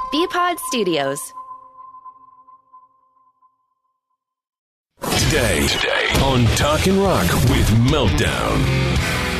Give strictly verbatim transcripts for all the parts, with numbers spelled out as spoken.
B-Pod Studios. Today, today on Talkin' Rock with Meltdown.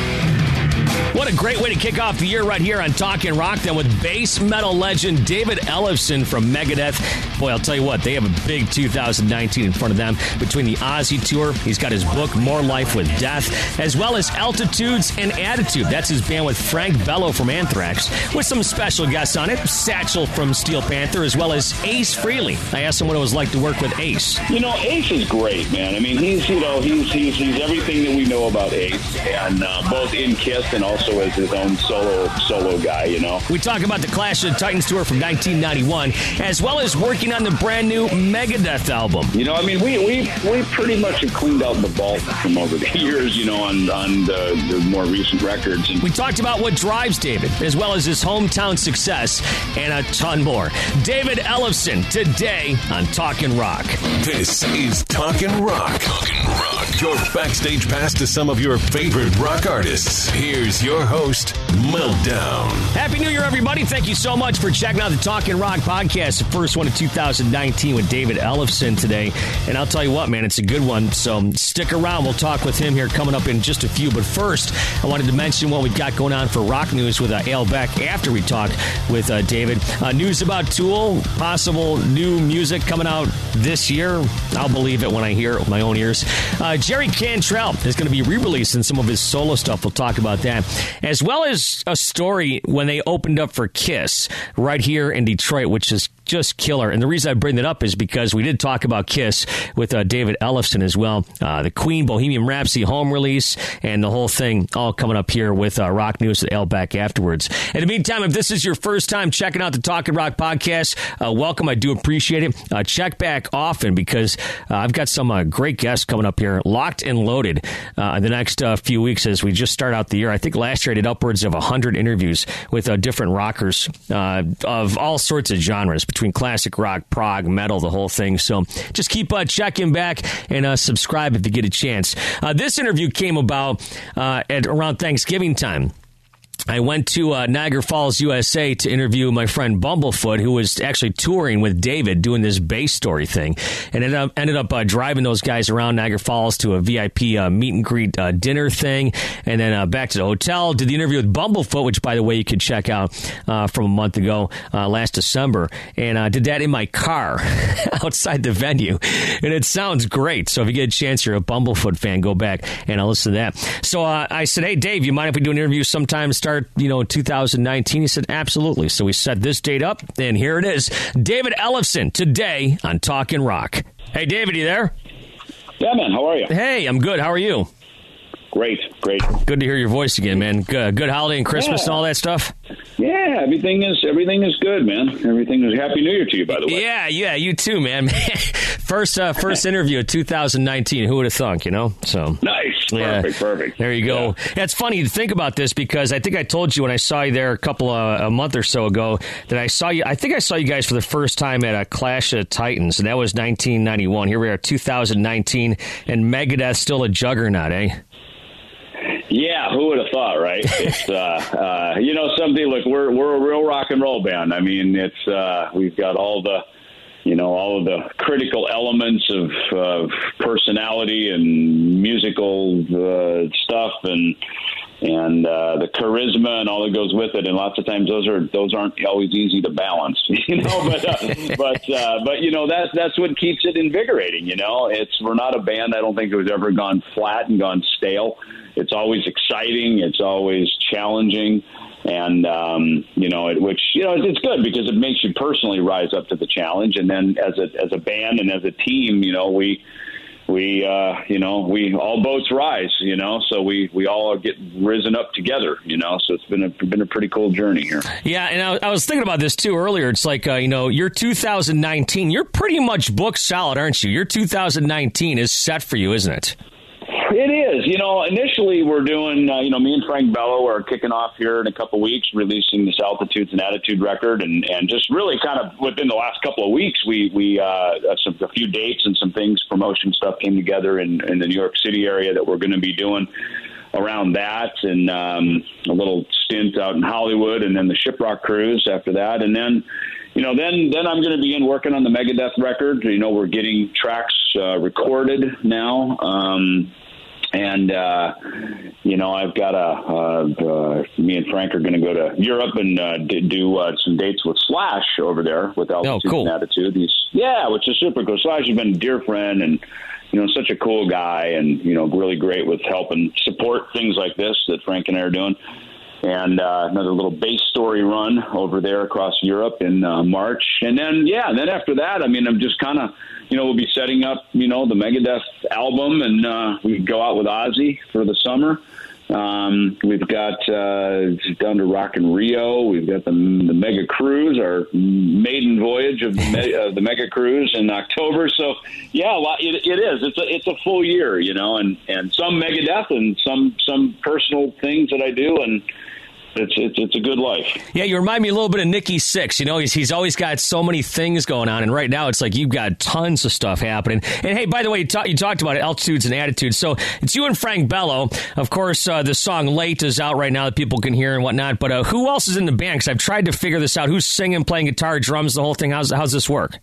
What a great way to kick off the year right here on Talkin' Rock, then with bass metal legend David Ellefson from Megadeth. Boy, I'll tell you what, they have a big two thousand nineteen in front of them. Between the Ozzy Tour, he's got his book, More Life with Death, as well as Altitudes and Attitude. That's his band with Frank Bello from Anthrax, with some special guests on it, Satchel from Steel Panther, as well as Ace Frehley. I asked him what it was like to work with Ace. You know, Ace is great, man. I mean, he's, you know, he's he's, he's everything that we know about Ace, and uh, both in Kiss and also as his own solo solo guy, you know. We talk about the Clash of the Titans tour from nineteen ninety-one, as well as working on the brand new Megadeth album. You know, I mean, we we, we pretty much have cleaned out the vault from over the years, you know, on, on the, the more recent records. And we talked about what drives David, as well as his hometown success, and a ton more. David Ellefson, today on Talkin' Rock. This is Talkin' Rock. Talkin' Rock. Your backstage pass to some of your favorite rock artists. Here's your host, Meltdown. Happy New Year, everybody. Thank you so much for checking out the Talkin' Rock podcast, the first one of two thousand nineteen with David Ellefson today. And I'll tell you what, man, it's a good one. So stick around. We'll talk with him here coming up in just a few. But first, I wanted to mention what we've got going on for rock news with uh, Ale Beck after we talk with uh, David. Uh, news about Tool, possible new music coming out this year. I'll believe it when I hear it with my own ears. Uh, Jerry Cantrell is going to be re-releasing some of his solo stuff. We'll talk about that. As well as a story when they opened up for Kiss right here in Detroit, which is just killer. And the reason I bring that up is because we did talk about Kiss with uh, David Ellefson as well. Uh, the Queen Bohemian Rhapsody home release and the whole thing all coming up here with uh, Rock News with Ale Beck afterwards. In the meantime, if this is your first time checking out the Talkin' Rock podcast, uh, welcome. I do appreciate it. Uh, check back often because uh, I've got some uh, great guests coming up here, locked and loaded uh, in the next uh, few weeks as we just start out the year. I think last year I did upwards of one hundred interviews with uh, different rockers uh, of all sorts of genres, between classic rock, prog, metal, the whole thing. So just keep uh, checking back and uh, subscribe if you get a chance. Uh, this interview came about uh, at around Thanksgiving time. I went to uh, Niagara Falls, U S A to interview my friend Bumblefoot, who was actually touring with David doing this bass story thing, and ended up, ended up uh, driving those guys around Niagara Falls to a V I P uh, meet and greet uh, dinner thing, and then uh, back to the hotel, did the interview with Bumblefoot, which, by the way, you could check out uh, from a month ago, uh, last December, and uh, did that in my car outside the venue, and it sounds great. So if you get a chance, you're a Bumblefoot fan, go back and I'll listen to that. So uh, I said, hey, Dave, you mind if we do an interview sometime start you know, two thousand nineteen? He said, absolutely. So we set this date up, and here it is. David Ellefson, today on Talkin' Rock. Hey, David, you there? Yeah, man. How are you? Hey, I'm good. How are you? Great, great. Good to hear your voice again, man. Good, good holiday and Christmas yeah. and all that stuff? Yeah, everything is everything is good, man. Everything is Happy New Year to you, by the way. Yeah, yeah, you too, man. first uh, first interview of two thousand nineteen. Who would have thunk, you know? So Nice. Yeah. Perfect, perfect. There you go. Yeah. It's funny to think about this because I think I told you when I saw you there a couple of, a month or so ago that I saw you, I think I saw you guys for the first time at a Clash of the Titans, and that was nineteen ninety-one. Here we are, two thousand nineteen, and Megadeth still a juggernaut, eh? Yeah, who would have thought, right? It's uh, uh, you know something. Look, we're we're a real rock and roll band. I mean, it's uh, we've got all the you know all of the critical elements of, of personality and musical uh, stuff, and and uh, the charisma and all that goes with it. And lots of times those are those aren't always easy to balance, you know. But uh, but uh, but you know that's that's what keeps it invigorating. You know, it's we're not a band. I don't think it was ever gone flat and gone stale. It's always exciting. It's always challenging. And, um, you know, it, which, you know, it's good because it makes you personally rise up to the challenge. And then as a, as a band and as a team, you know, we, we, uh, you know, we all boats rise, you know, so we, we all get risen up together, you know, so it's been a, been a pretty cool journey here. Yeah. And I, I was thinking about this too earlier. It's like, uh, you know, your two thousand nineteen, you're pretty much booked solid, aren't you? Your two thousand nineteen is set for you, isn't it? It is. You know, initially we're doing, uh, you know, me and Frank Bello are kicking off here in a couple of weeks, releasing this Altitudes and Attitude record. And, and just really kind of within the last couple of weeks, we, we uh, some, a few dates and some things, promotion stuff came together in, in the New York City area that we're going to be doing around that. And um, a little stint out in Hollywood and then the Shiprock cruise after that. And then, you know, then then I'm going to begin working on the Megadeth record. You know, we're getting tracks uh, recorded now. Um, And, uh, you know, I've got a, uh, uh, me and Frank are going to go to Europe and uh, do uh, some dates with Slash over there with Altitude oh, cool. and Attitude. He's, yeah, which is super cool. Slash has been a dear friend and, you know, such a cool guy and, you know, really great with helping support things like this that Frank and I are doing. And uh, another little bass story run over there across Europe in uh, March. And then, yeah, and then after that, I mean, I'm just kind of, you know, we'll be setting up, you know, the Megadeth album, and uh, we go out with Ozzy for the summer. Um, we've got uh, down to Rock in Rio. We've got the, the Mega Cruise, our maiden voyage of the, uh, the Mega Cruise in October. So, yeah, a lot, it, it is. It's a it's a full year, you know, and, and some Megadeth and some some personal things that I do, and It's, it's it's a good life. Yeah, you remind me a little bit of Nikki Sixx. You know, he's he's always got so many things going on, and right now it's like you've got tons of stuff happening. And hey, by the way, you, talk, you talked about Altitudes and Attitudes. So it's you and Frank Bello. Of course, uh, the song "Late" is out right now that people can hear and whatnot. But uh, who else is in the band? Because I've tried to figure this out. Who's singing, playing guitar, drums, the whole thing? How's how's this work?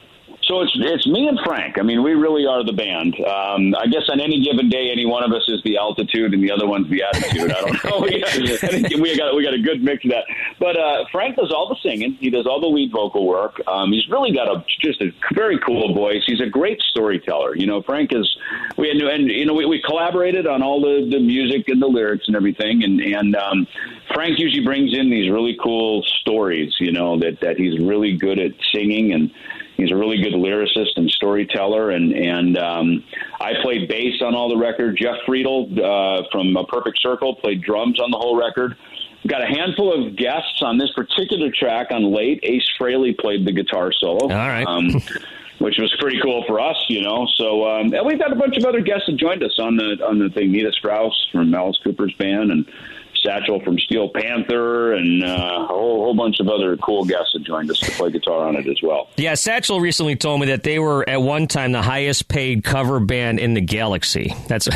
So it's it's me and Frank. I mean, we really are the band. Um, I guess on any given day, any one of us is the Altitude and the other one's the Attitude. I don't know. we, got, we got we got a good mix of that. But uh, Frank does all the singing. He does all the lead vocal work. Um, he's really got a just a very cool voice. He's a great storyteller. You know, Frank is. We had and you know we, we collaborated on all the, the music and the lyrics and everything. And and um, Frank usually brings in these really cool stories. You know that that he's really good at singing, and he's a really good lyricist and storyteller, and and um, I played bass on all the records. Jeff Friedel uh, from A Perfect Circle played drums on the whole record. We've got a handful of guests on this particular track on Late. Ace Frehley played the guitar solo, all right. um, which was pretty cool for us, you know. So um, and we've got a bunch of other guests that joined us on the on the thing. Nita Strauss from Alice Cooper's band, and Satchel from Steel Panther, and uh, a whole, whole bunch of other cool guests that joined us to play guitar on it as well. Yeah, Satchel recently told me that they were at one time the highest paid cover band in the galaxy. That's.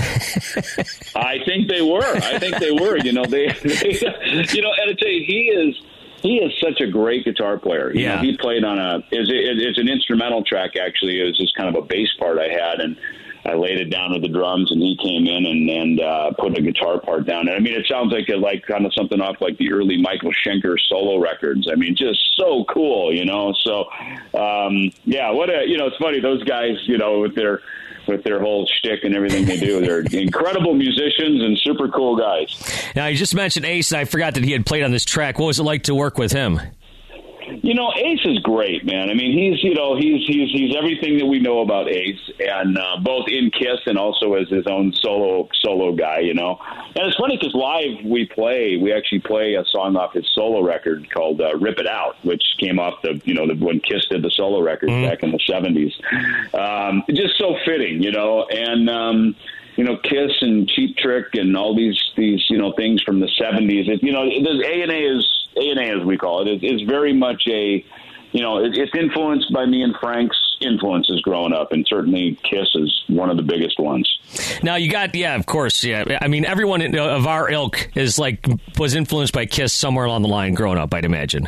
I think they were. I think they were. You know, they, they you know, and I tell you, he is. He is such a great guitar player. You yeah. know, he played on a. It's, it's an instrumental track actually. It was just kind of a bass part I had, and I laid it down with the drums, and he came in and, and uh, put a guitar part down. And I mean, it sounds like a, like kind of something off like the early Michael Schenker solo records. I mean, just so cool, you know. So, um, yeah, what a you know, it's funny those guys, you know, with their with their whole shtick and everything they do. They're incredible musicians and super cool guys. Now, you just mentioned Ace, and I forgot that he had played on this track. What was it like to work with him? You know, Ace is great, man. I mean, he's you know he's he's he's everything that we know about Ace, and uh, both in Kiss and also as his own solo solo guy. You know, and it's funny because live we play we actually play a song off his solo record called uh, "Rip It Out," which came off the you know the, when Kiss did the solo record mm-hmm. back in the seventies. Um, just so fitting, you know, and. Um, You know, Kiss and Cheap Trick and all these these you know things from the seventies. It, you know, A and A is A and A as we call it. Is very much a, you know, it, it's influenced by me and Frank's influences growing up, and certainly Kiss is one of the biggest ones. Now you got, yeah, of course, yeah. I mean, everyone of our ilk is like was influenced by Kiss somewhere along the line growing up, I'd imagine.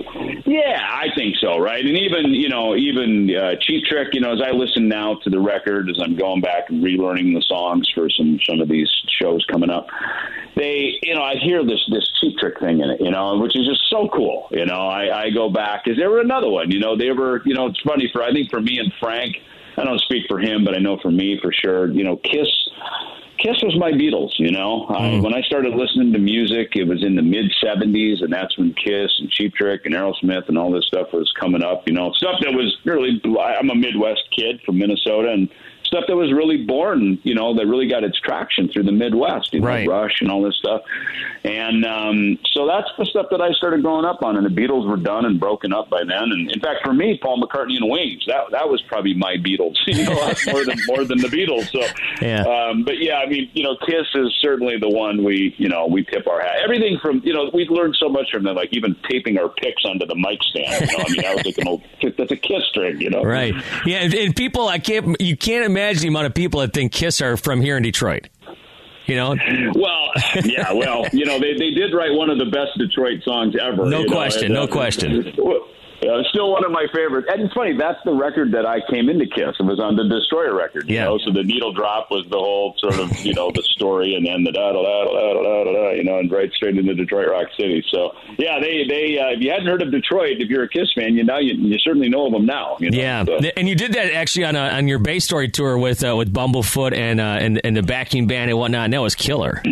Yeah, I think so, right? And even, you know, even uh, Cheap Trick, you know, as I listen now to the record, as I'm going back and relearning the songs for some, some of these shows coming up, they, you know, I hear this, this Cheap Trick thing in it, you know, which is just so cool. You know, I, I go back, is there were another one, you know, they were, you know, it's funny for, I think for me and Frank, I don't speak for him, but I know for me for sure, you know, Kiss, Kiss was my Beatles, you know. Mm. I, when I started listening to music, it was in the mid-seventies, and that's when Kiss and Cheap Trick and Aerosmith and all this stuff was coming up, you know. Stuff that was really – I'm a Midwest kid from Minnesota, and stuff that was really born, you know, that really got its traction through the Midwest, you know, right. Rush and all this stuff. And um, so that's the stuff that I started growing up on, and the Beatles were done and broken up by then. And in fact, for me, Paul McCartney and Wings, that that was probably my Beatles, you know, more than more than the Beatles. So, yeah. Um, but yeah, I mean, you know, Kiss is certainly the one we, you know, we tip our hat. Everything from, you know, we've learned so much from them, like even taping our picks onto the mic stand. You know, I mean, that was like an old, that's a Kiss string, you know. Right. Yeah, and, and people, I can't, you can't imagine the amount of people that think Kiss are from here in Detroit. You know? Well, yeah, well, you know, they, they did write one of the best Detroit songs ever. No you question, know? no question. Uh, uh, still one of my favorites. And it's funny, that's the record that I came into Kiss. It was on the Destroyer record, you yeah. know. So the needle drop was the whole sort of, you know, the story, and then the da da da da da da da, you know, and right straight into Detroit Rock City. So yeah, they they uh, if you hadn't heard of Detroit, if you're a Kiss fan, you now you, you certainly know of them now. You know? Yeah, so. And you did that actually on a, on your Bay Story tour with uh, with Bumblefoot and uh, and and the backing band and whatnot. And that was killer.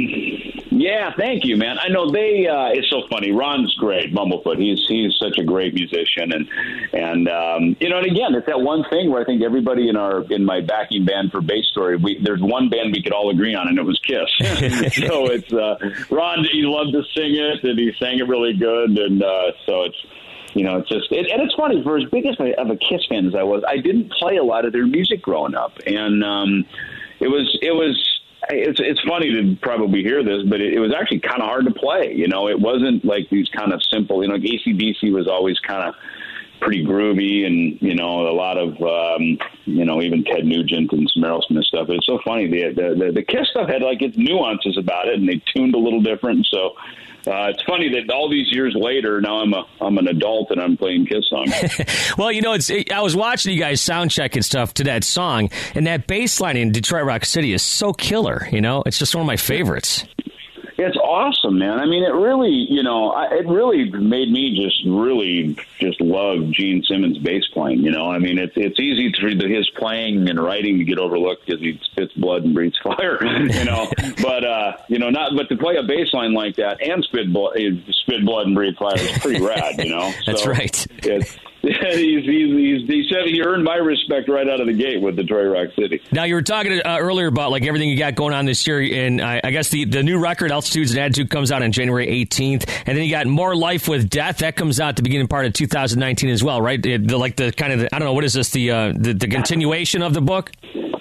Yeah, thank you, man. I know they. Uh, it's so funny. Ron's great, Bumblefoot. He's he's such a great musician, and and um, you know, and again, it's that one thing where I think everybody in our in my backing band for Bay Story, we there's one band we could all agree on, and it was Kiss. So it's uh, Ron. He loved to sing it, and he sang it really good, and uh, so it's. You know, it's just, it, and it's funny, for as big as my, of a Kiss fan as I was, I didn't play a lot of their music growing up. And um, it was, it was, it's it's funny to probably hear this, but it, it was actually kind of hard to play. You know, it wasn't like these kind of simple, you know, like A C D C was always kind of pretty groovy, and, you know, a lot of, um, you know, even Ted Nugent and some Aerosmith stuff. It's so funny. The, the, the, the Kiss stuff had like its nuances about it, and they tuned a little different. So, Uh, it's funny that all these years later, now I'm a I'm an adult and I'm playing Kiss songs. Well, you know, it's it, I was watching you guys sound check and stuff to that song, and that bass line in Detroit Rock City is so killer. You know, it's just one of my favorites. It's awesome, man. I mean, it really, you know, I, it really made me just really just love Gene Simmons' bass playing. You know, I mean, it's it's easy for his playing and writing to get overlooked because he spits blood and breathes fire. You know, but uh, you know, not but to play a bass line like that and spit blood, spit blood and breathe fire is pretty rad. You know, that's so right. It's, he's, he's, he's, he said he earned my respect right out of the gate with Detroit Rock City. Now, you were talking uh, earlier about like everything you got going on this year, and I, I guess the, the new record, Altitudes and Attitude, comes out on January eighteenth, and then you got More Life with Death. That comes out the beginning part of two thousand nineteen as well, right? It, the, like the kind of, the, I don't know, what is this, the, uh, the the continuation of the book?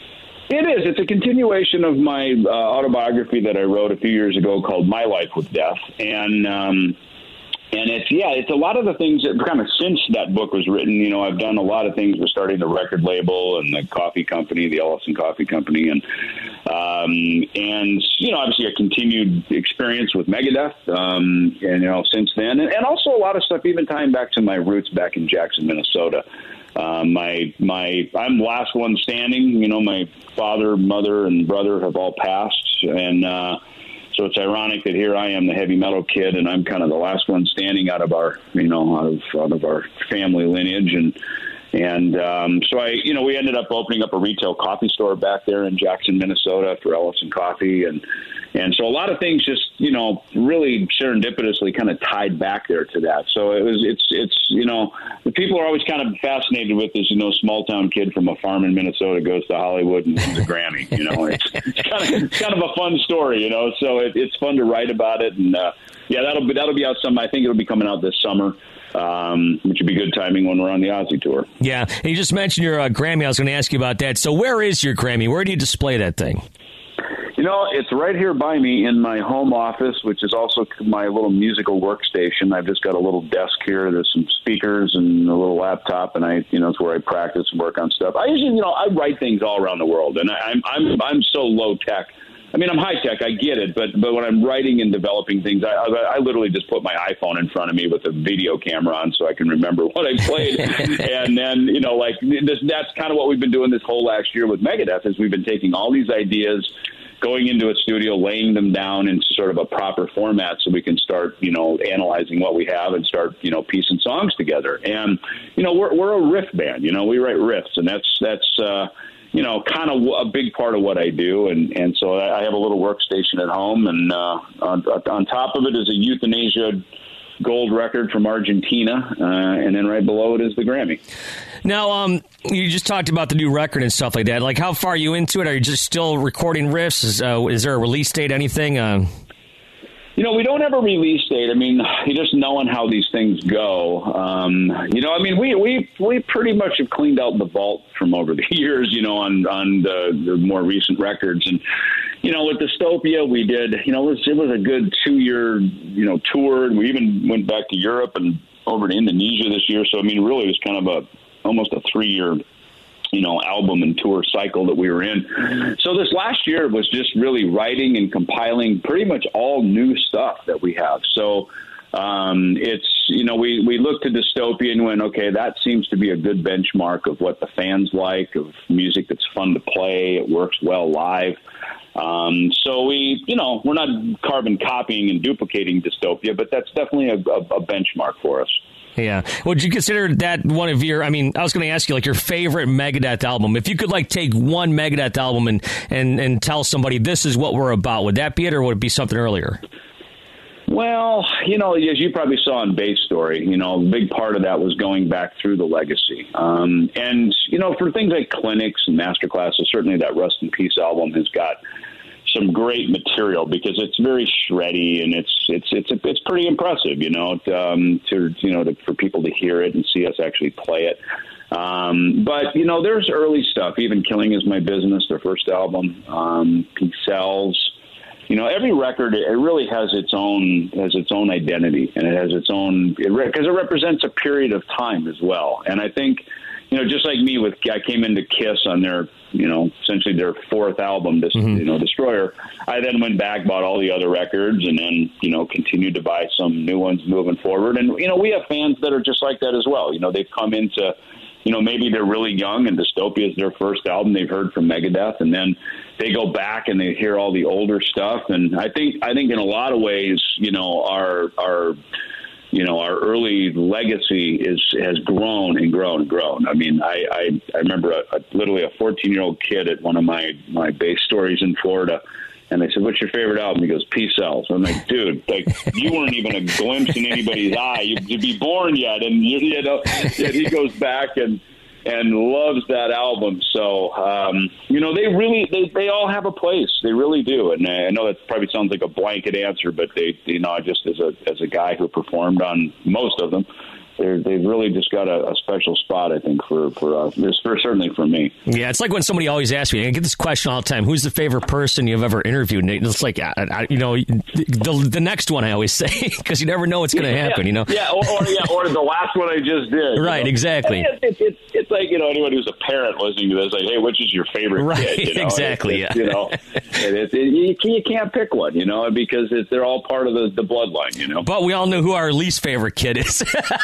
It is. It's a continuation of my uh, autobiography that I wrote a few years ago called My Life with Death, and um And it's, yeah, it's a lot of the things that kind of since that book was written, you know, I've done a lot of things with starting the record label and the coffee company, the Ellison Coffee Company. And, um, and you know, obviously a continued experience with Megadeth, um, and, you know, since then. And, and also a lot of stuff, even tying back to my roots back in Jackson, Minnesota. Um, my, my, I'm the last one standing. You know, my father, mother, and brother have all passed. And, uh, So it's ironic that here I am, the heavy metal kid, and I'm kind of the last one standing out of our, you know, out of out of our family lineage, and and um, so I, you know, we ended up opening up a retail coffee store back there in Jackson, Minnesota, for Ellison Coffee, and and so a lot of things just, you know, really serendipitously kind of tied back there to that. So it was, it's, it's, you know, the people are always kind of fascinated with this, you know, small town kid from a farm in Minnesota goes to Hollywood and wins a Grammy. You know, it's, it's kind of, it's kind of a fun story, you know. So it, it's fun to write about it, and uh, yeah, that'll be that'll be out some. I think it'll be coming out this summer. Um, which would be good timing when we're on the Ozzy tour. Yeah, and you just mentioned your uh, Grammy. I was going to ask you about that. So where is your Grammy? Where do you display that thing? You know, it's right here by me in my home office, which is also my little musical workstation. I've just got a little desk here. There's some speakers and a little laptop, and I, you know, it's where I practice and work on stuff. I usually, you know, I write things all around the world, and I, I'm I'm I'm so low tech. I mean, I'm high tech. I get it, but but when I'm writing and developing things, I, I, I literally just put my iPhone in front of me with a video camera on, so I can remember what I played. And then, you know, like this, that's kind of what we've been doing this whole last year with Megadeth. Is we've been taking all these ideas, going into a studio, laying them down into sort of a proper format, so we can start, you know, analyzing what we have and start, you know, piecing songs together. And you know, we're we're a riff band. You know, we write riffs, and that's that's. Uh, you know, kind of a big part of what I do. And, and so I have a little workstation at home, and uh, on, on top of it is a Euthanasia gold record from Argentina, uh, and then right below it is the Grammy. Now, um, you just talked about the new record and stuff like that. Like, how far are you into it? Are you just still recording riffs? Is, uh, is there a release date, anything? Uh... You know, we don't have a release date. I mean, you just knowing how these things go. Um, you know, I mean, we, we we pretty much have cleaned out the vault from over the years, you know, on, on the, the more recent records. And, you know, with Dystopia, we did, you know, it was, it was a good two-year, you know, tour. We even went back to Europe and over to Indonesia this year. So, I mean, really it was kind of a almost a three-year, you know, album and tour cycle that we were in. So this last year was just really writing and compiling pretty much all new stuff that we have. So, Um, it's, you know, we, we looked to Dystopia and went, okay, that seems to be a good benchmark of what the fans like, of music that's fun to play. It works well live. Um, so we, you know, we're not carbon copying and duplicating Dystopia, but that's definitely a, a, a benchmark for us. Yeah. Would you consider that one of your, I mean, I was going to ask you, like, your favorite Megadeth album? If you could, like, take one Megadeth album and, and, and tell somebody this is what we're about, would that be it, or would it be something earlier? Well, you know, as you probably saw in Bass Story, you know, a big part of that was going back through the legacy. Um, and, you know, for things like clinics and masterclasses, certainly that Rust in Peace album has got some great material because it's very shreddy and it's it's it's it's pretty impressive, you know, um, to you know to, for people to hear it and see us actually play it. Um, but you know, there's early stuff. Even Killing Is My Business, their first album, um, Peace Sells. You know, every record, it really has its own has its own identity, and it has its own because it, it represents a period of time as well. And I think, you know, just like me with I came into Kiss on their, you know, essentially their fourth album, this, mm-hmm. you know, Destroyer. I then went back, bought all the other records, and then, you know, continued to buy some new ones moving forward. And, you know, we have fans that are just like that as well. You know, they've come into, you know, maybe they're really young and Dystopia is their first album they've heard from Megadeth, and then they go back and they hear all the older stuff. And I think, I think in a lot of ways, you know, our, our, you know, our early legacy is has grown and grown and grown. I mean, I, I, I remember a, a, literally a fourteen-year-old kid at one of my, my Bass Stories in Florida, and they said, "What's your favorite album?" He goes, "Peace Sells." I'm like, dude, like, you weren't even a glimpse in anybody's eye. You'd, you'd be born yet. And, you, you know, yet he goes back and and loves that album. So, um, you know, they really, they, they all have a place. They really do. And I know that probably sounds like a blanket answer, but they, you know, just as a, as a guy who performed on most of them, they're, they've really just got a, a special spot, I think, for, for us. For, certainly for me. Yeah, it's like when somebody always asks me, I get this question all the time, who's the favorite person you've ever interviewed? And it's like, I, I, you know, the, the next one I always say, because you never know what's going to yeah, happen, you know? Yeah, or, or, yeah, or the last one I just did. Right, know? exactly. It, it, it, it's like, you know, anyone who's a parent listening to this, like, hey, which is your favorite right, kid? You know? exactly, it's, yeah. You know, it, it, you, you can't pick one, you know, because it, they're all part of the, the bloodline, you know? But we all know who our least favorite kid is.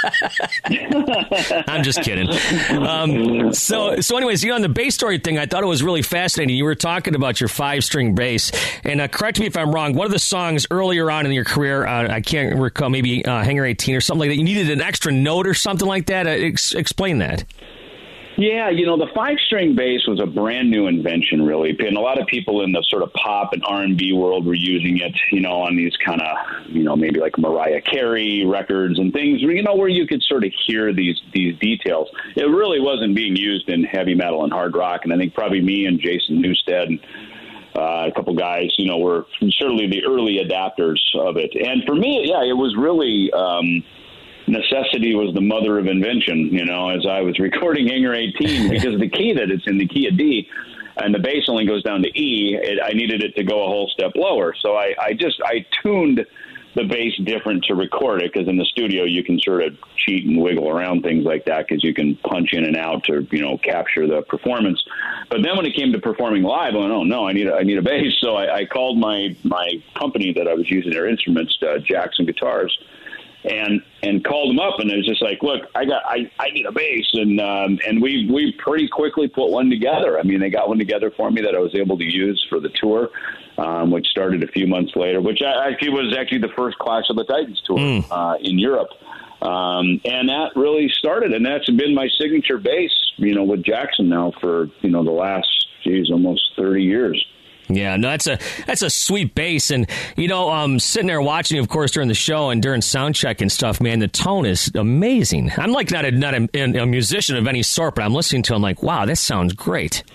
I'm just kidding. Um, so, so anyways, you know, on the Bass Story thing, I thought it was really fascinating. You were talking about your five-string bass, and uh, correct me if I'm wrong, one of the songs earlier on in your career, uh, I can't recall, maybe uh, Hangar eighteen or something like that, you needed an extra note or something like that? Uh, ex- explain that. Yeah, you know, the five-string bass was a brand-new invention, really. And a lot of people in the sort of pop and R and B world were using it, you know, on these kind of, you know, maybe like Mariah Carey records and things, you know, where you could sort of hear these these details. It really wasn't being used in heavy metal and hard rock, and I think probably me and Jason Newsted and uh, a couple guys, you know, were certainly the early adapters of it. And for me, yeah, it was really... Um, necessity was the mother of invention, you know, as I was recording Hangar eighteen, because the key that it's in, the key of D, and the bass only goes down to E, it, I needed it to go a whole step lower. So I, I just, I tuned the bass different to record it, because in the studio you can sort of cheat and wiggle around things like that, because you can punch in and out to, you know, capture the performance. But then when it came to performing live, I went, oh no, I need a, I need a bass. So I, I called my, my company that I was using their instruments, uh, Jackson Guitars, and and called them up, and it was just like, look, I got I, I need a bass, and um, and we we pretty quickly put one together. I mean, they got one together for me that I was able to use for the tour, um, which started a few months later, which I, actually was actually the first Clash of the Titans tour mm. uh, in Europe, um, and that really started, and that's been my signature bass, you know, with Jackson now for, you know, the last, geez, almost thirty years. Yeah, no, that's a that's a sweet bass, and you know, um, sitting there watching, of course, during the show and during sound check and stuff, man, the tone is amazing. I'm like not a not a, a musician of any sort, but I'm listening to it, I'm like, wow, this sounds great.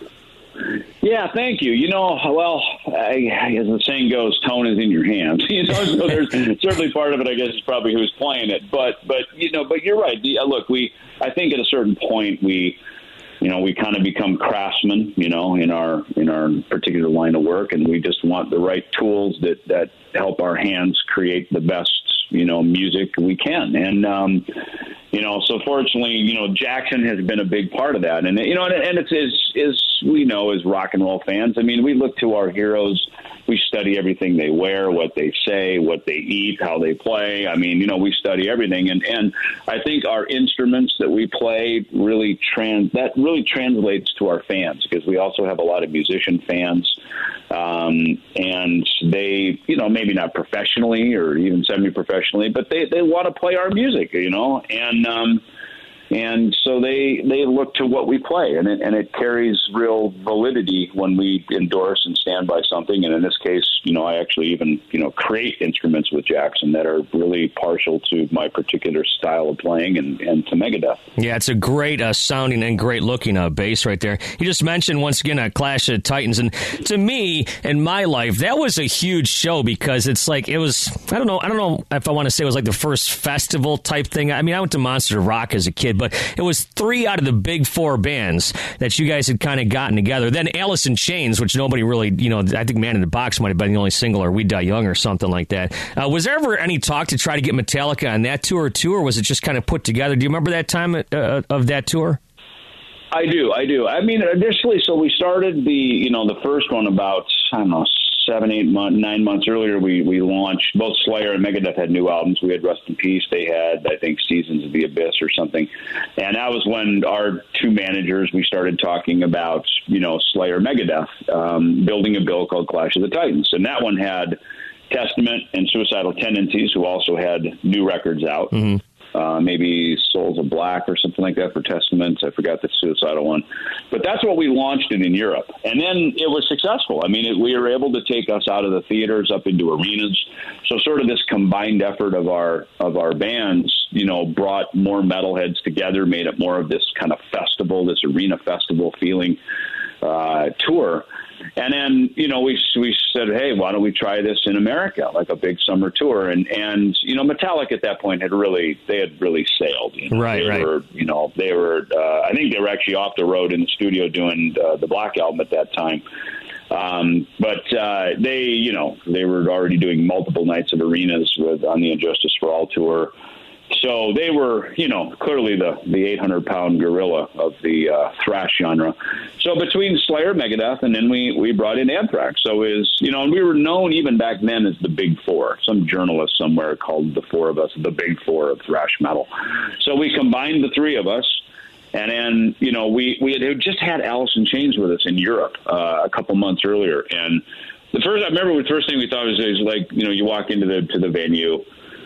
Yeah, thank you. You know, well, I, as the saying goes, tone is in your hands. You know, so there's certainly part of it, I guess, is probably who's playing it. But but you know, but you're right. The, uh, look, we I think at a certain point we. You know, we kind of become craftsmen, you know, in our in our particular line of work, and we just want the right tools that, that help our hands create the best, you know, music we can. And, um, you know, so fortunately, you know, Jackson has been a big part of that. And, you know, and, and it's is, is we know as rock and roll fans, I mean, we look to our heroes. We study everything they wear, what they say, what they eat, how they play. I mean, you know, we study everything. And, and I think our instruments that we play really trans that really translates to our fans, because we also have a lot of musician fans. Um, and they, you know, maybe not professionally or even semi-professionally, but they, they want to play our music, you know, and, um, And so they, they look to what we play, and it, and it carries real validity when we endorse and stand by something. And in this case, you know, I actually even, you know, create instruments with Jackson that are really partial to my particular style of playing and, and to Megadeth. Yeah, it's a great uh, sounding and great looking uh, bass right there. You just mentioned, once again, a Clash of Titans. And to me, in my life, that was a huge show, because it's like, it was, I don't know, I don't know if I want to say it was like the first festival type thing. I mean, I went to Monster Rock as a kid, but it was three out of the big four bands that you guys had kind of gotten together. Then Alice in Chains, which nobody really, you know, I think Man in the Box might have been the only single, or We Die Young or something like that. Uh, was there ever any talk to try to get Metallica on that tour too, or was it just kind of put together? Do you remember that time uh, of that tour? I do, I do. I mean, initially, so we started the, you know, the first one about, I don't know, seven, eight months, nine months earlier, we, we launched, both Slayer and Megadeth had new albums. We had Rust in Peace. They had, I think, Seasons of the Abyss or something. And that was when our two managers, we started talking about, you know, Slayer, Megadeth, um, building a bill called Clash of the Titans. And that one had Testament and Suicidal Tendencies, who also had new records out. Mm-hmm. Uh, maybe Souls of Black or something like that for Testament. I forgot the Suicidal one. But that's what we launched it in Europe. And then it was successful. I mean, it, we were able to take us out of the theaters up into arenas. So sort of this combined effort of our of our bands, you know, brought more metalheads together, made it more of this kind of festival, this arena festival feeling uh, tour. And then, you know, we we said, hey, why don't we try this in America, like a big summer tour? And, and you know, Metallica at that point had really, they had really sailed. You know? Right, they right. Were, you know, they were, uh, I think they were actually off the road in the studio doing uh, the Black Album at that time. Um, but uh, they, you know, they were already doing multiple nights of arenas with on the Injustice for All tour. So they were, you know, clearly the, the eight hundred pound gorilla of the uh, thrash genre. So between Slayer, Megadeth, and then we, we brought in Anthrax. So is, you know, and we were known even back then as the Big Four. Some journalist somewhere called the four of us the Big Four of thrash metal. So we combined the three of us. And then, you know, we, we had just had Alice in Chains with us in Europe uh, a couple months earlier. And the first, I remember the first thing we thought was, was like, you know, you walk into the to the venue,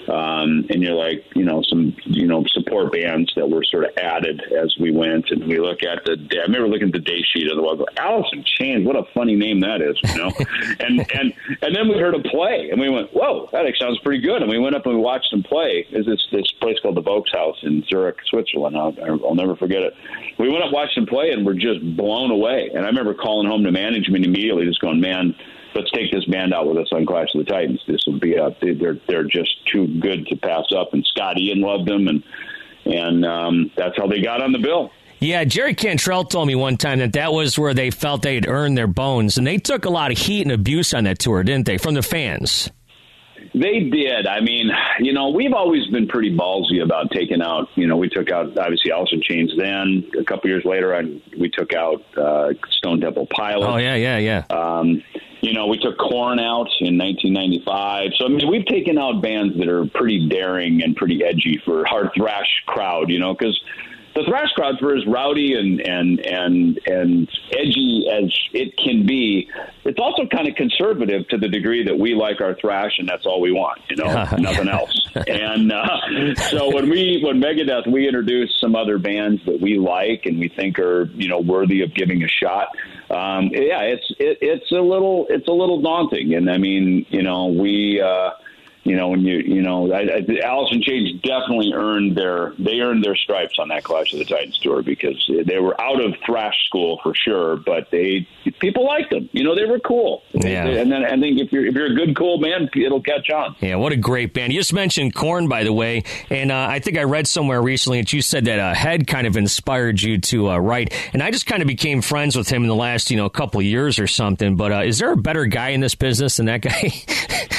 Um, and you're like, you know, some, you know, support bands that were sort of added as we went. And we look at the, I remember looking at the day sheet of the wall, Alice in Chains, what a funny name that is, you know? and, and, and then we heard them play and we went, whoa, that sounds pretty good. And we went up and we watched them play. There's this, this place called the Volkshaus in Zurich, Switzerland. I'll, I'll never forget it. We went up, watched them play, and we're just blown away. And I remember calling home to management immediately, just going, man, let's take this band out with us on Clash of the Titans. This will be a, they're they're just too good to pass up. And Scott Ian loved them, and and um, that's how they got on the bill. Yeah, Jerry Cantrell told me one time that that was where they felt they had earned their bones, and they took a lot of heat and abuse on that tour, didn't they, from the fans? They did. I mean, you know, we've always been pretty ballsy about taking out, you know, we took out, obviously, Alice in Chains then. A couple years later, I, we took out uh, Stone Temple Pilots. Oh, yeah, yeah, yeah. Um, you know, we took Korn out in nineteen ninety-five. So, I mean, we've taken out bands that are pretty daring and pretty edgy for our thrash crowd, you know, because the thrash crowd, for as rowdy and, and, and, and edgy as it can be, it's also kind of conservative to the degree that we like our thrash and that's all we want, you know, nothing else. And uh, so when we, when Megadeth, we introduced some other bands that we like and we think are, you know, worthy of giving a shot. Um, yeah, it's, it, it's a little, it's a little daunting. And I mean, you know, we, uh, You know, when you, you know, I, I, Alice in Chains definitely earned their, they earned their stripes on that Clash of the Titans tour because they were out of thrash school for sure, but they, people liked them. You know, they were cool. Yeah. And then I think if you're, if you're a good, cool band, it'll catch on. Yeah, what a great band. You just mentioned Korn, by the way, and uh, I think I read somewhere recently that you said that uh, Head kind of inspired you to uh, write, and I just kind of became friends with him in the last, you know, couple of years or something, but uh, is there a better guy in this business than that guy?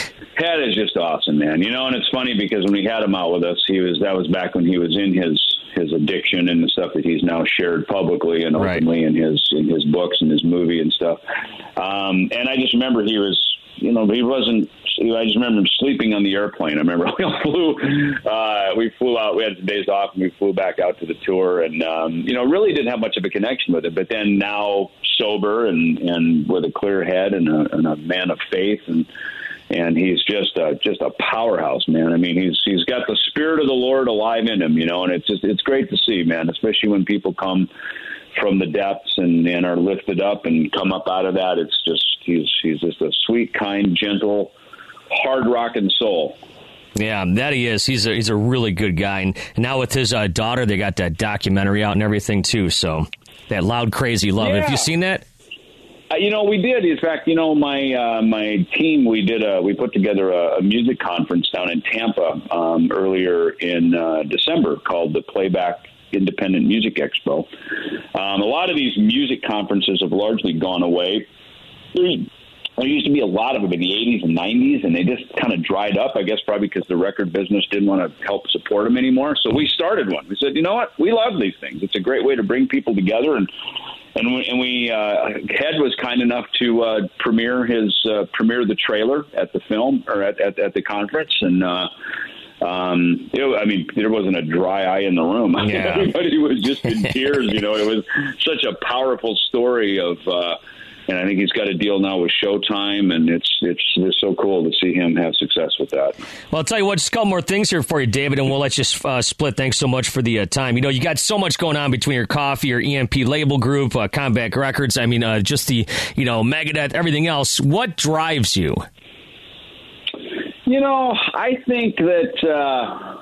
Head is just awesome, man. You know, and it's funny because when we had him out with us, he was that was back when he was in his his addiction and the stuff that he's now shared publicly and openly right. in his in his books and his movie and stuff. Um, and I just remember he was, you know, he wasn't. I just remember him sleeping on the airplane. I remember we all flew. Uh, we flew out. We had some days off, and we flew back out to the tour. And um, you know, really didn't have much of a connection with it. But then now, sober and, and with a clear head and a, and a man of faith, and and he's just a, just a powerhouse, man. I mean, he's he's got the Spirit of the Lord alive in him, you know. And it's just it's great to see, man. Especially when people come from the depths and, and are lifted up and come up out of that. It's just he's he's just a sweet, kind, gentle, hard rocking soul. Yeah, that he is. He's a he's a really good guy, and now with his uh, daughter, they got that documentary out and everything too. So that Loud Crazy Love. Yeah. Have you seen that? Uh, you know, we did. In fact, you know, my uh, my team we did a we put together a, a music conference down in Tampa um, earlier in uh, December called the Playback Independent Music Expo. Um, a lot of these music conferences have largely gone away. There's, there used to be a lot of them in the eighties and nineties, and they just kind of dried up, I guess probably because the record business didn't want to help support them anymore. So we started one. We said, you know what? We love these things. It's a great way to bring people together. And and we, and we uh, Head was kind enough to uh, premiere his uh, premiere the trailer at the film or at, at, at the conference. And uh Um, it, I mean, there wasn't a dry eye in the room. Yeah. Everybody was just in tears. You know, it was such a powerful story of, uh, and I think he's got a deal now with Showtime, and it's it's it's so cool to see him have success with that. Well, I'll tell you what, just a couple more things here for you, David, and we'll let you uh, split. Thanks so much for the uh, time. You know, you got so much going on between your coffee, your E M P label group, uh, Combat Records. I mean, uh, just the, you know, Megadeth, everything else. What drives you? You know, I think that uh,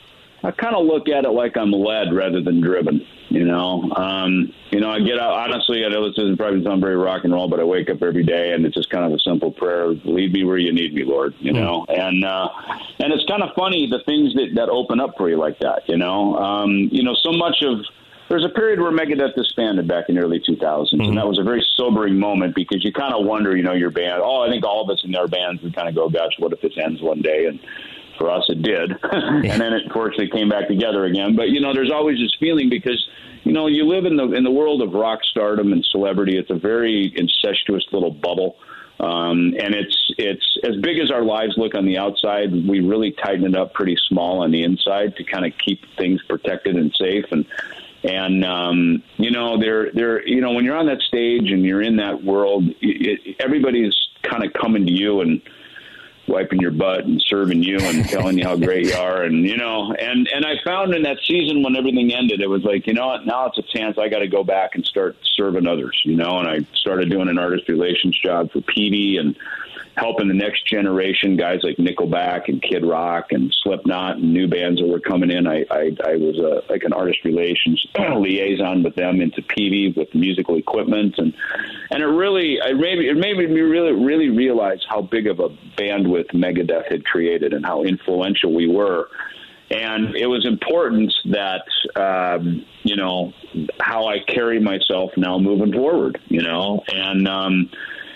I kind of look at it like I'm led rather than driven. You know, um, you know, I get out. Honestly, I know this doesn't probably sound very rock and roll, but I wake up every day and it's just kind of a simple prayer: "Lead me where you need me, Lord." You know, mm. and uh, and it's kind of funny the things that, that open up for you like that. You know, um, you know, so much of there's a period where Megadeth disbanded back in the early two thousands, mm-hmm. and that was a very sobering moment because you kind of wonder, you know, your band. Oh, I think all of us in our bands would kind of go, "Gosh, what if this ends one day?" And for us, it did, and then it fortunately came back together again. But you know, there's always this feeling because you know you live in the in the world of rock stardom and celebrity. It's a very incestuous little bubble. Um, and it's it's as big as our lives look on the outside. We really tighten it up pretty small on the inside to kind of keep things protected and safe. And And, um, you know, they're, they're, you know, when you're on that stage and you're in that world, it, everybody's kind of coming to you and wiping your butt and serving you and telling you how great you are. And, you know, and, and I found in that season when everything ended, it was like, you know what, now it's a chance I got to go back and start serving others, you know, and I started doing an artist relations job for P D and helping the next generation, guys like Nickelback and Kid Rock and Slipknot and new bands that were coming in. I, I, I was a, like an artist relations liaison with them into P V with musical equipment. And, and it really, I maybe, it made me really, really realize how big of a bandwidth Megadeth had created and how influential we were. And it was important that, um, you know, how I carry myself now moving forward, you know, and, um,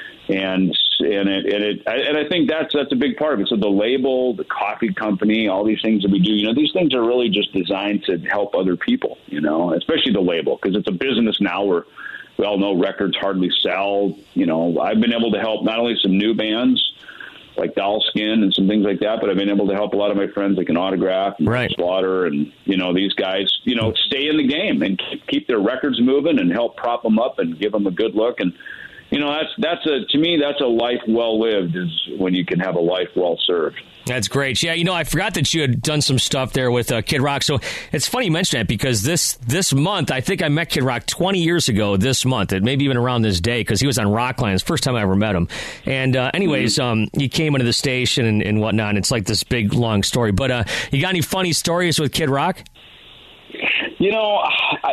and, and it, and it, and I think that's, that's a big part of it. So the label, the coffee company, all these things that we do, you know, these things are really just designed to help other people, you know, especially the label, because it's a business now where we all know records hardly sell. You know, I've been able to help not only some new bands like Doll Skin and some things like that, but I've been able to help a lot of my friends like an Autograph and right. Slaughter and, you know, these guys, you know, stay in the game and keep their records moving and help prop them up and give them a good look. And, you know, that's that's a to me, that's a life well lived is when you can have a life well served. That's great. Yeah, you know, I forgot that you had done some stuff there with uh, Kid Rock. So it's funny you mention that because this this month, I think I met Kid Rock twenty years ago this month, and maybe even around this day because he was on Rockland. It's the first time I ever met him. And uh, anyways, mm-hmm. um, he came into the station and, and whatnot. And it's like this big, long story. But uh, you got any funny stories with Kid Rock? You know, I,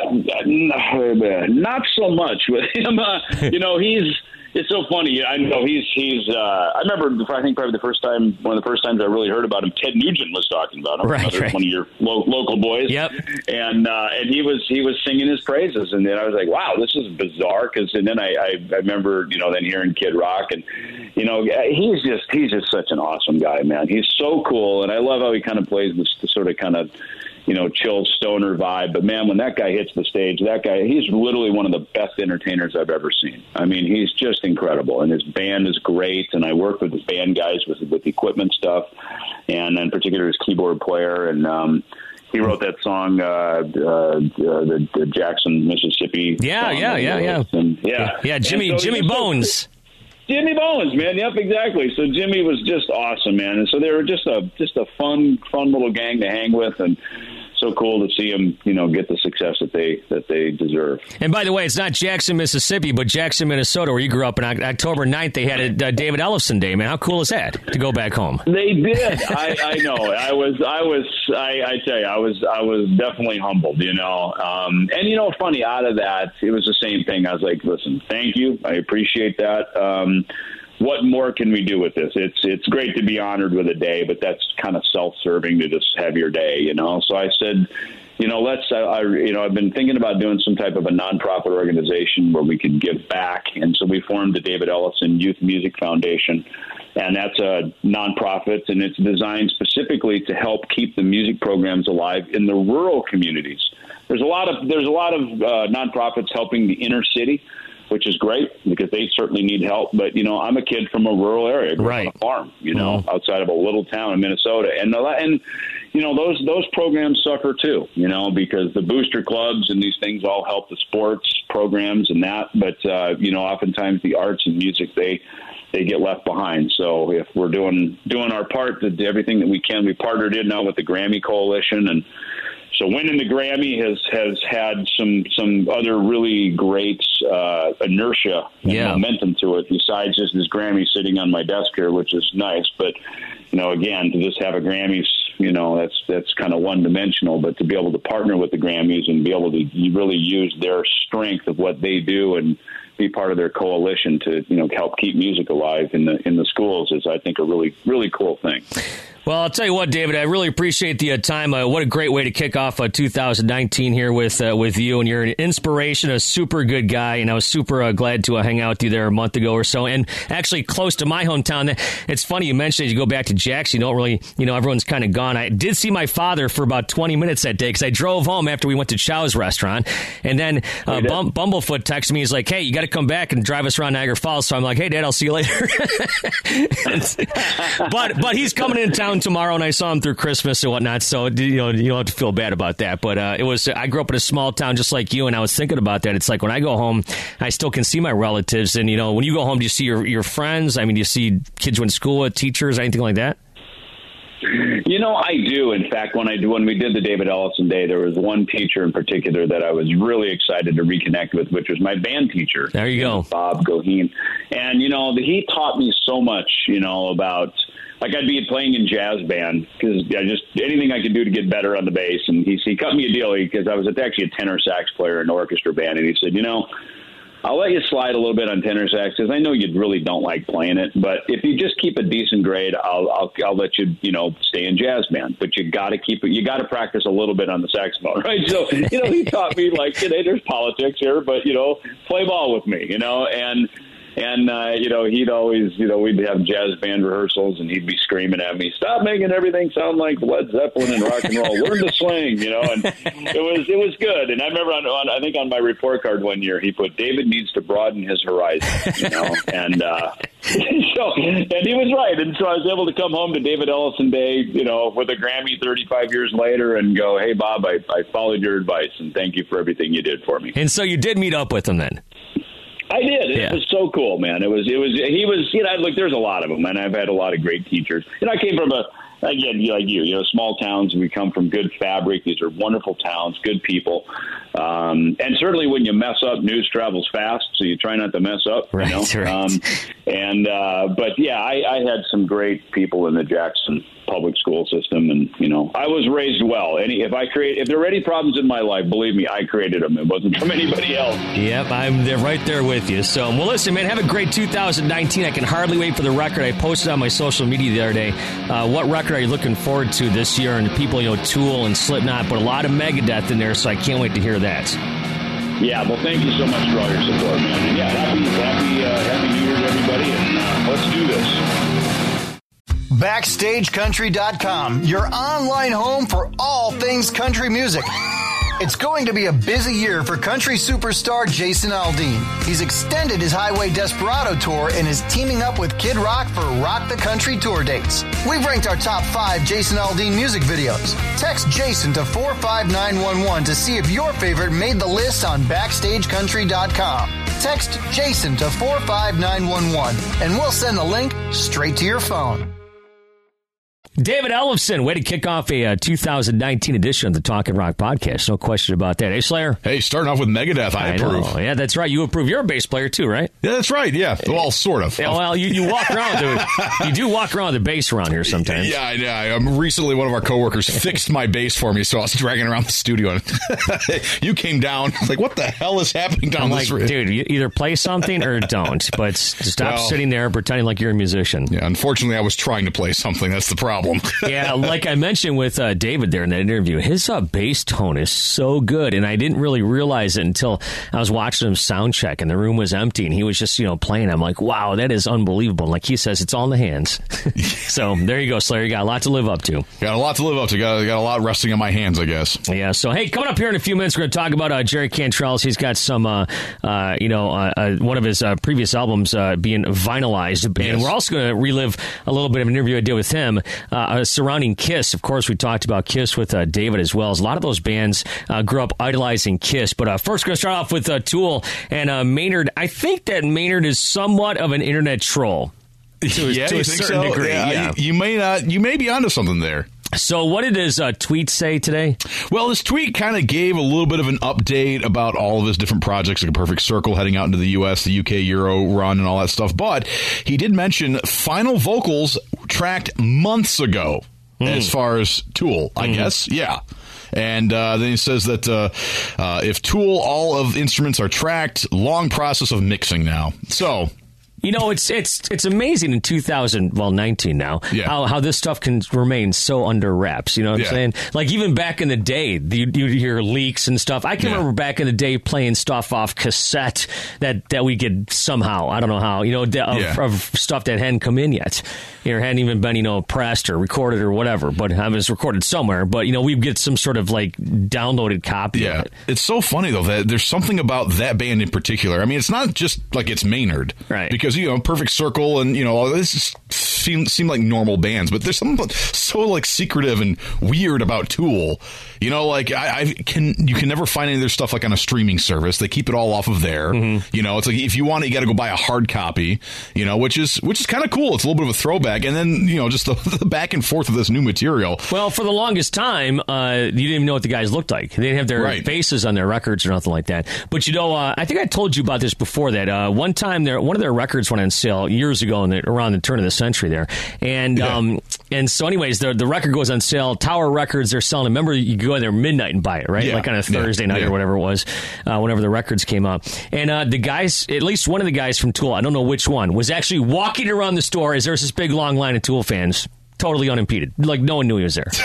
I, not so much with him. Uh, you know, he's it's so funny. I know he's he's. Uh, I remember. I think probably the first time, one of the first times I really heard about him, Ted Nugent was talking about him. Right, another, right. One of your lo- local boys. Yep. And uh, and he was he was singing his praises, and then I was like, wow, this is bizarre. Because and then I, I I remember you know then hearing Kid Rock, and you know he's just he's just such an awesome guy, man. He's so cool, and I love how he kind of plays this, this sort of kind of. you know, chill stoner vibe. But man, when that guy hits the stage, that guy, he's literally one of the best entertainers I've ever seen. I mean, he's just incredible, and his band is great. And I work with his band guys with with equipment stuff, and in particular his keyboard player. And um, he wrote that song, uh, uh, the, the Jackson, Mississippi. Yeah, song yeah, yeah, yeah, and, yeah, yeah. Jimmy, so Jimmy Bones. Jimmy Bones, man. Yep, exactly. So Jimmy was just awesome, man. And so they were just a just a fun, fun little gang to hang with, and so cool to see them, you know, get the success that they that they deserve. And by the way, it's not Jackson, Mississippi, but Jackson, Minnesota, where you grew up. On October ninth, they had a, a David Ellefson Day, man. How cool is that to go back home? They did. I, I know. I was. I was. I, I tell you, I was. I was definitely humbled. You know. Um, and you know, funny out of that, it was the same thing. I was like, listen, thank you. I appreciate that. Um, what more can we do with this? It's it's great to be honored with a day, but that's kind of self-serving to just have your day, you know. So I said, you know, let's. I, I you know, I've been thinking about doing some type of a nonprofit organization where we could give back, and so we formed the David Ellefson Youth Music Foundation, and that's a nonprofit, and it's designed specifically to help keep the music programs alive in the rural communities. There's a lot of there's a lot of uh, nonprofits helping the inner city, which is great because they certainly need help. But, you know, I'm a kid from a rural area, I grew right. up on a farm, you know, mm-hmm. outside of a little town in Minnesota. And, and you know, those those programs suffer too, you know, because the booster clubs and these things all help the sports programs and that. But, uh, you know, oftentimes the arts and music, they they get left behind. So if we're doing doing our part to do everything that we can, we partnered in now with the Grammy Coalition, and so winning the Grammy has, has had some some other really great uh, inertia and yeah. momentum to it, besides just this Grammy sitting on my desk here, which is nice. But, you know, again, to just have a Grammys, you know, that's that's kind of one-dimensional. But to be able to partner with the Grammys and be able to really use their strength of what they do and be part of their coalition to, you know, help keep music alive in the in the schools is, I think, a really, really cool thing. Well, I'll tell you what, David, I really appreciate the uh, time. Uh, what a great way to kick off uh, two thousand nineteen here with uh, with you. And you're an inspiration, a super good guy. And I was super uh, glad to uh, hang out with you there a month ago or so. And actually close to my hometown. It's funny you mentioned as you go back to Jackson, you don't really, you know, everyone's kind of gone. I did see my father for about twenty minutes that day because I drove home after we went to Chow's restaurant. And then uh, Bum- Bumblefoot texted me. He's like, hey, you got to come back and drive us around Niagara Falls. So I'm like, hey, Dad, I'll see you later. but but he's coming in town tomorrow, and I saw him through Christmas and whatnot, so you know you don't have to feel bad about that. But uh, it was I grew up in a small town just like you, and I was thinking about that. It's like when I go home, I still can see my relatives, and you know when you go home, do you see your your friends? I mean, do you see kids you went to school with, teachers, anything like that? You know, I do. In fact, when I when we did the David Ellefson Day, there was one teacher in particular that I was really excited to reconnect with, which was my band teacher. There you go, Bob Goheen. And you know, he taught me so much. You know about. Like I'd be playing in jazz band because I just anything I could do to get better on the bass. And he he cut me a deal because I was actually a tenor sax player in an orchestra band, and he said, you know, I'll let you slide a little bit on tenor sax because I know you really don't like playing it, but if you just keep a decent grade, I'll I'll, I'll let you you know stay in jazz band. But you got to keep it. You got to practice a little bit on the saxophone, right? So you know he taught me like you know there's politics here, but you know play ball with me, you know and. And, uh, you know, he'd always, you know, we'd have jazz band rehearsals and he'd be screaming at me, stop making everything sound like Led Zeppelin and rock and roll. Learn to swing, you know, and it was it was good. And I remember on, on I think on my report card one year, he put David needs to broaden his horizon, you know, and uh, so and he was right. And so I was able to come home to David Ellefson Day, you know, with a Grammy thirty-five years later and go, hey, Bob, I, I followed your advice and thank you for everything you did for me. And so you did meet up with him then? I did. It yeah. was so cool, man. It was, it was, he was, you know, look, there's a lot of them, and I've had a lot of great teachers. And I came from a, again, like you, you know, small towns. We come from good fabric. These are wonderful towns, good people. Um, and certainly when you mess up, news travels fast, so you try not to mess up. Right, you know? right. Um, and, uh, but yeah, I, I had some great people in the Jackson public school system, and you know, I was raised well. Any if I create if there were any problems in my life, believe me, I created them. It wasn't from anybody else. Yep, I'm there right there with you. So, well, listen, man, have a great two thousand nineteen. I can hardly wait for the record. I posted on my social media the other day. Uh, what record are you looking forward to this year? And people, you know, Tool and Slipknot, but a lot of Megadeth in there, so I can't wait to hear that. Yeah, well, thank you so much for all your support, man. And yeah, happy happy uh, happy New Year to everybody, and uh, let's do this. Backstage Country dot com, your online home for all things country music. It's going to be a busy year for country superstar Jason Aldean. He's extended his Highway Desperado tour and is teaming up with Kid Rock for Rock the Country tour dates. We've ranked our top five Jason Aldean music videos. Text Jason to four five nine one one to see if your favorite made the list on Backstage Country dot com. Text Jason to four five nine one one and we'll send the link straight to your phone. David Ellefson, way to kick off a uh, two thousand nineteen edition of the Talkin' Rock podcast. No question about that. Hey, Slayer? Hey, starting off with Megadeth, I, I approve. Know. Yeah, that's right. You approve. You're a bass player, too, right? Yeah, that's right. Yeah. Well, sort of. Yeah, well, you, you walk around with the, you do walk around with the bass around here sometimes. Yeah, yeah. Um, recently, one of our coworkers fixed my bass for me, so I was dragging around the studio. And you came down. Like, what the hell is happening down I'm this like, road? Dude, you either play something or don't. But stop well, sitting there pretending like you're a musician. Yeah, unfortunately, I was trying to play something. That's the problem. Yeah, like I mentioned with uh, David there in that interview, his uh, bass tone is so good, and I didn't really realize it until I was watching him sound check, and the room was empty, and he was just, you know, playing. I'm like, wow, that is unbelievable. And like he says, it's all in the hands. So there you go, Slayer. You got a lot to live up to. Got a lot to live up to. Got, got a lot resting on my hands, I guess. Yeah, so hey, coming up here in a few minutes, we're going to talk about uh, Jerry Cantrell. He's got some, uh, uh, you know, uh, uh, one of his uh, previous albums uh, being vinylized, and yes. we're also going to relive a little bit of an interview I did with him uh, surrounding Kiss. Of course, we talked about Kiss with uh, David as well. As a lot of those bands uh, grew up idolizing Kiss. But uh, first, we're going to start off with uh, Tool and uh, Maynard. I think that Maynard is somewhat of an internet troll to, yeah, to a you certain think so? degree. Yeah, yeah. You, you may not. You may be onto something there. So what did his uh, tweet say today? Well, his tweet kind of gave a little bit of an update about all of his different projects, like A Perfect Circle heading out into the U S, the U K Euro run, and all that stuff. But he did mention final vocals tracked months ago. Mm. As far as Tool, I mm. guess. Yeah. And uh, then he says that uh, uh, if Tool, all of the instruments are tracked, long process of mixing now. So... You know, it's it's it's amazing in two thousand, well, nineteen now, yeah. how how this stuff can remain so under wraps. You know what yeah. I'm saying? Like, even back in the day, you'd, you'd hear leaks and stuff. I can yeah. remember back in the day playing stuff off cassette that, that we could somehow, I don't know how, you know, of, yeah. of stuff that hadn't come in yet. You know, hadn't even been, you know, pressed or recorded or whatever, but I was recorded somewhere. But, you know, we'd get some sort of, like, downloaded copy yeah. of it. It's so funny, though, that there's something about that band in particular. I mean, it's not just like it's Maynard. Right. Because, you know, Perfect Circle and, you know, all this just seem, seem like normal bands, but there's something so, like, secretive and weird about Tool. You know, like, I, I can, you can never find any of their stuff, like, on a streaming service. They keep it all off of there. Mm-hmm. You know, it's like, if you want it, you got to go buy a hard copy, you know, which is, which is kind of cool. It's a little bit of a throwback. And then, you know, just the, the back and forth of this new material. Well, for the longest time, uh, you didn't even know what the guys looked like. They didn't have their right. faces on their records or nothing like that. But, you know, uh, I think I told you about this before that. Uh, one time, their, one of their records went on sale years ago, in the, around the turn of the century there. And yeah. um, and so anyways, the, the record goes on sale. Tower Records, they're selling it. Remember, you go in there midnight and buy it, right? Yeah. Like on a Thursday yeah. night yeah. or whatever it was, uh, whenever the records came out. And uh, the guys, at least one of the guys from Tool, I don't know which one, was actually walking around the store as there's this big long line of Tool fans. Totally unimpeded. Like, no one knew he was there.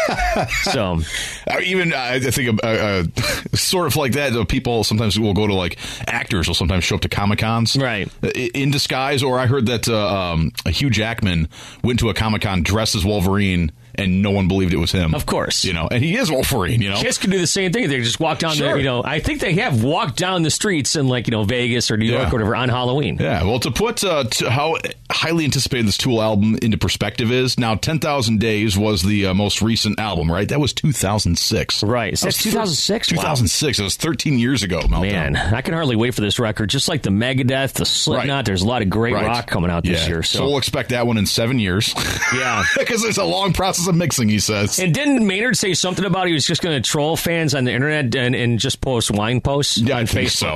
So, uh, even uh, I think uh, uh, sort of like that, uh, people sometimes will go to, like, actors will sometimes show up to Comic-Cons. Right. In disguise. Or I heard that uh, um, Hugh Jackman went to a Comic-Con dressed as Wolverine, and no one believed it was him. Of course. You know, and he is Wolverine, you know. Kiss can do the same thing. They just walk down sure. there, you know. I think they have walked down the streets in, like, you know, Vegas or New York yeah. or whatever on Halloween. Yeah, well, to put uh, to how highly anticipated this Tool album into perspective is, now ten thousand Days was the uh, most recent album, right? That was two thousand six. Right. Is that two thousand six? two thousand six. Wow. It was thirteen years ago, Meltdown. Man, I can hardly wait for this record. Just like the Megadeth, the Slipknot, right. there's a lot of great right. rock coming out this yeah. year. So. so we'll expect that one in seven years. Yeah. Because it's a long process of mixing, he says. And didn't Maynard say something about he was just going to troll fans on the internet and, and just post wine posts yeah, on I think Facebook? So,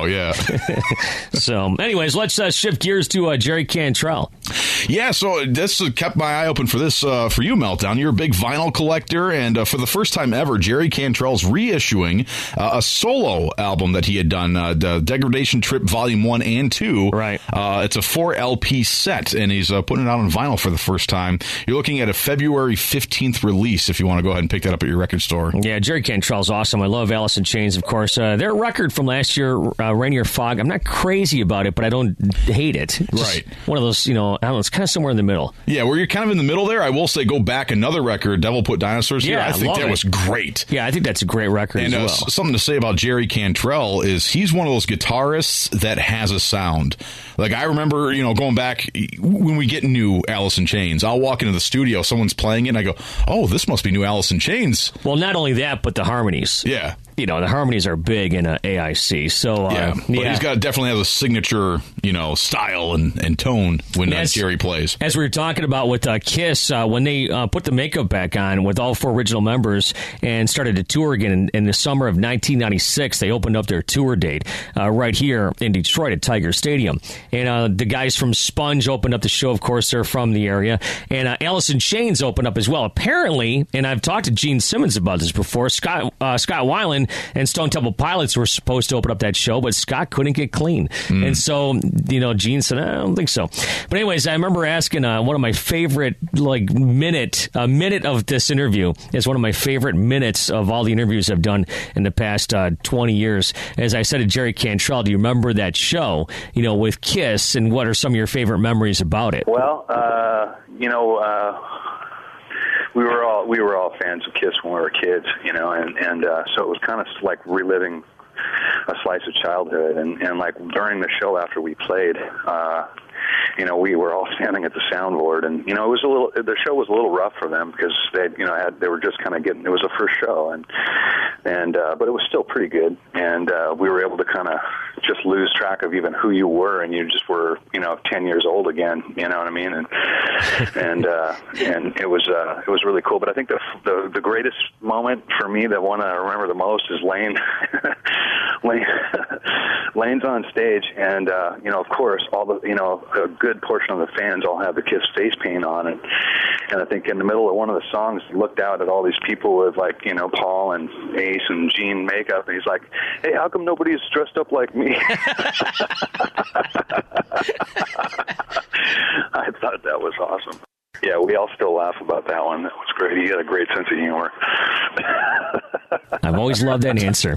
yeah. So, anyways, let's uh, shift gears to uh, Jerry Cantrell. Yeah, so this kept my eye open for this uh, for you, Meltdown. You're a big vinyl collector, and uh, for the first time ever, Jerry Cantrell's reissuing uh, a solo album that he had done, uh, the Degradation Trip Volume one and two. Right. Uh, it's a four L P set, and he's uh, putting it out on vinyl for the first time. You're looking at a February fifteenth release if you want to go ahead and pick that up at your record store. Yeah, Jerry Cantrell's awesome. I love Alice in Chains, of course. Uh, their record from last year, uh, Rainier Fog, I'm not crazy about it, but I don't hate it. Just right. One of those, you know, I don't know, it's kind of somewhere in the middle. Yeah, where you're kind of in the middle there. I will say, go back another record, Devil Put Dinosaurs Here. Yeah, I think love that it. was great. Yeah, I think that's a great record and, as well. Uh, something to say about Jerry Cantrell is he's one of those guitarists that has a sound. Like, I remember, you know, going back when we get new Alice in Chains, I'll walk into the studio, someone's playing it, and I go, oh, this must be new Alice in Chains. Well, not only that, but the harmonies. Yeah. You know, the harmonies are big in uh, A I C. So, uh, yeah, but yeah. he's got definitely has a signature, you know, style and, and tone when uh, Jerry plays. As we were talking about with uh, Kiss, uh, when they uh, put the makeup back on with all four original members and started to tour again in, in the summer of nineteen ninety-six, they opened up their tour date uh, right here in Detroit at Tiger Stadium. And uh, the guys from Sponge opened up the show. Of course, they're from the area. And uh, Alice in Chains opened up as well. Apparently, and I've talked to Gene Simmons about this before, Scott uh, Scott Weiland and Stone Temple Pilots were supposed to open up that show, but Scott couldn't get clean. Mm. And so, you know, Gene said, I don't think so. But anyways, I remember asking uh, one of my favorite, like, minute, a minute of this interview is one of my favorite minutes of all the interviews I've done in the past uh, twenty years. As I said to Jerry Cantrell, do you remember that show, you know, with Kiss, and what are some of your favorite memories about it? Well, uh, you know, uh, we were all we were all fans of Kiss when we were kids, you know, and and uh, so it was kind of like reliving a slice of childhood, and and like during the show after we played, uh, you know, we were all standing at the soundboard, and you know, it was a little the show was a little rough for them because they you know had they were just kind of getting it was a first show, and and uh, but it was still pretty good, and uh, we were able to kind of just lose track of even who you were, and you just were you know ten years old again, you know what I mean, and and uh, and it was uh, it was really cool. But I think the the, the greatest moment for me, the one I remember the most, is Lane. Lane Lane's on stage, and uh, you know, of course, all the you know a good portion of the fans all have the Kiss face paint on, and and I think in the middle of one of the songs, he looked out at all these people with like you know Paul and Ace and Gene makeup, and he's like, "Hey, how come nobody's dressed up like me?" I thought that was awesome. Yeah, we all still laugh about that one. That was great. He had a great sense of humor. I've always loved that answer.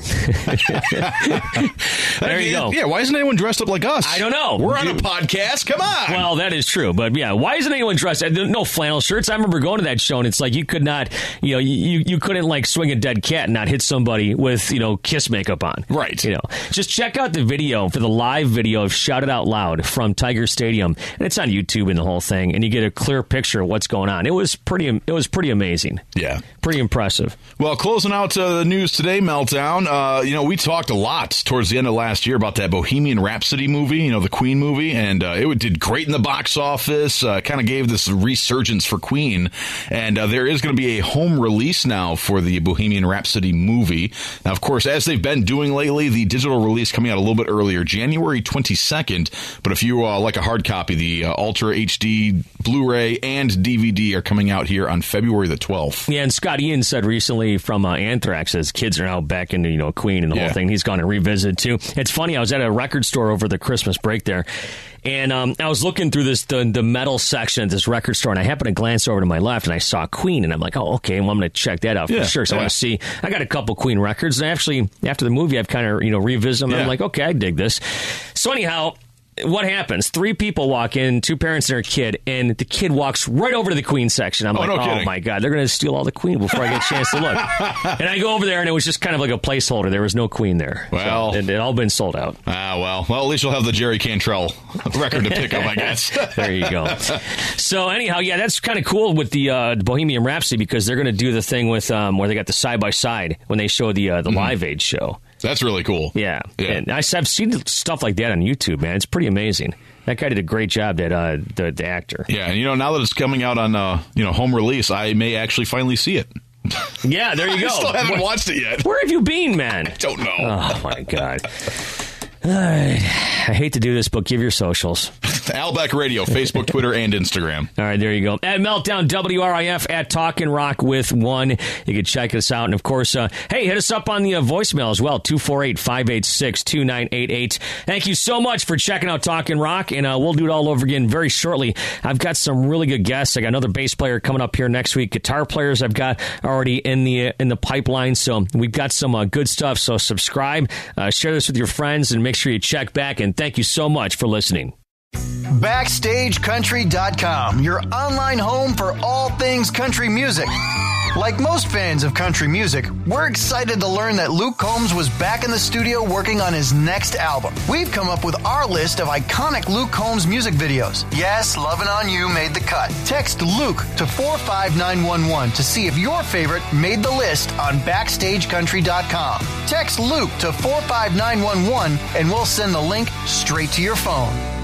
There you go. Yeah, why isn't anyone dressed up like us? I don't know. We're on a podcast. Come on. Well, that is true. But yeah, why isn't anyone dressed? No flannel shirts. I remember going to that show, and it's like you could not, you know, you, you couldn't like swing a dead cat and not hit somebody with, you know, Kiss makeup on. Right. You know, just check out the video for the live video of Shout It Out Loud from Tiger Stadium. And it's on YouTube and the whole thing. And you get a clear picture of what's going on. It was pretty, it was pretty amazing. Yeah. Pretty impressive. Well, closing out uh, the news today, Meltdown, uh, you know, we talked a lot towards the end of last year about that Bohemian Rhapsody movie, you know, the Queen movie, and uh, it did great in the box office, uh, kind of gave this resurgence for Queen, and uh, there is going to be a home release now for the Bohemian Rhapsody movie. Now, of course, as they've been doing lately, the digital release coming out a little bit earlier, January twenty-second, but if you uh, like a hard copy, the uh, Ultra H D Blu-ray and D V D are coming out here on February the twelfth. Yeah, and Scott Ian said recently from uh, Anthrax, his kids are now back into, you know, Queen and the yeah. whole thing. He's gone and revisited, too. It's funny, I was at a record store over the Christmas break there, and um, I was looking through this the, the metal section at this record store, and I happened to glance over to my left, and I saw Queen, and I'm like, oh, okay, well, I'm going to check that out for yeah, sure. So yeah. I want to see. I got a couple Queen records, and actually, after the movie, I've kind of, you know, revisited them, and yeah. I'm like, okay, I dig this. So anyhow, what happens? Three people walk in, two parents and their kid, and the kid walks right over to the Queen section. I'm oh, like, no oh, kidding. my God, they're going to steal all the Queen before I get a chance to look. And I go over there, and it was just kind of like a placeholder. There was no Queen there. Well. So it, it all been sold out. Ah, well. Well, at least you'll have the Jerry Cantrell record to pick up, I guess. There you go. So anyhow, yeah, that's kind of cool with the uh, Bohemian Rhapsody, because they're going to do the thing with um, where they got the side-by-side when they show the uh, the mm-hmm. Live Aid show. That's really cool. Yeah. yeah. And I've seen stuff like that on YouTube, man. It's pretty amazing. That guy did a great job, that uh, the, the actor. Yeah, and you know, now that it's coming out on uh, you know home release, I may actually finally see it. Yeah, there you go. I still haven't where, watched it yet. Where have you been, man? I don't know. Oh, my God. All right. I hate to do this, but give your socials. Albeck Radio, Facebook, Twitter, and Instagram. All right, there you go. At Meltdown, W R I F, at Talkin' Rock with one. You can check us out. And, of course, uh, hey, hit us up on the uh, voicemail as well, two four eight, five eight six, two nine eight eight. Thank you so much for checking out Talkin' Rock, and uh, we'll do it all over again very shortly. I've got some really good guests. I got another bass player coming up here next week. Guitar players I've got already in the uh, in the pipeline, so we've got some uh, good stuff. So subscribe, uh, share this with your friends, and make sure you check back. And thank you so much for listening. Backstage Country dot com, your online home for all things country music. Like most fans of country music, we're excited to learn that Luke Combs was back in the studio working on his next album. We've come up with our list of iconic Luke Combs music videos. Yes, Lovin' On You made the cut. Text Luke to four five nine one one to see if your favorite made the list on Backstage Country dot com. Text Luke to four five nine one one and we'll send the link straight to your phone.